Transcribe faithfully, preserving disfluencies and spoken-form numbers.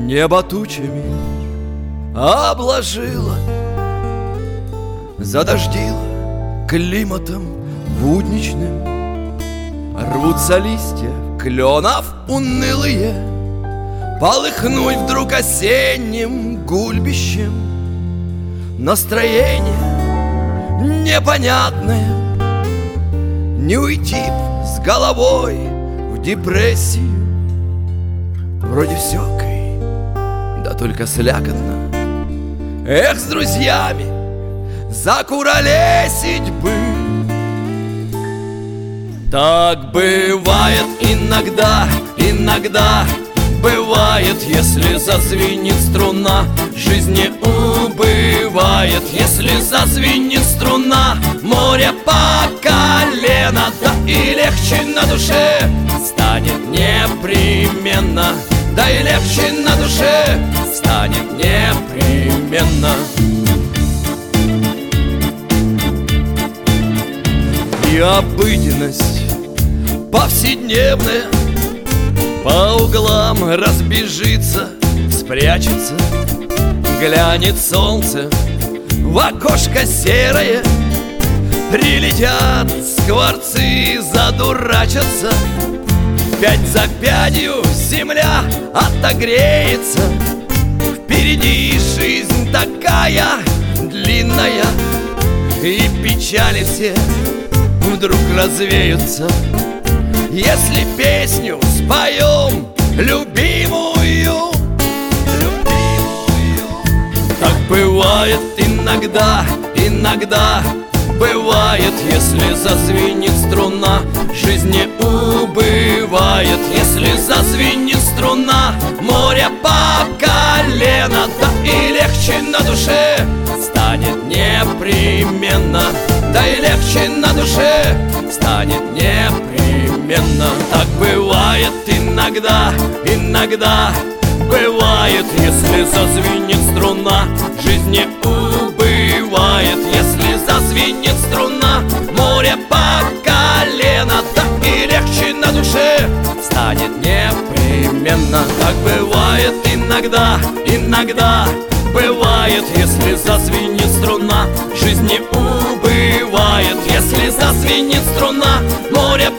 Небо тучами обложило, задождило климатом будничным. Рвутся листья кленов унылые, полыхнуть вдруг осенним гульбищем. Настроение непонятное, не уйти б с головой в депрессию. Вроде все окей, да только слякотно. Эх, с друзьями закуролесить бы. Так бывает иногда, иногда бывает, если зазвенит струна. Жизни убывает, если зазвенит струна. Море по колено, да и легче на душе станет непременно. Да и легче на душе станет непременно. И обыденность повседневная по углам разбежится, спрячется. Глянет солнце в окошко серое, прилетят скворцы, задурачатся. Пять за пятью земля отогреется. Впереди жизнь такая длинная, и печали все вдруг развеются, если песню споем любимую, любимую. Так бывает иногда, иногда бывает, если зазвенит струна. Жизни убывает, если зазвенит струна. Море по колено, да и легче на душе станет непременно. Да и легче на душе станет непременно. Так бывает иногда, иногда бывает, если зазвенит струна. Жизни убывает, если зазвенит струна. Море по колено, да и легче на душе станет непременно. Так бывает иногда, иногда бывает, если зазвенит струна. Жизни убывает, если зазвенит струна. Море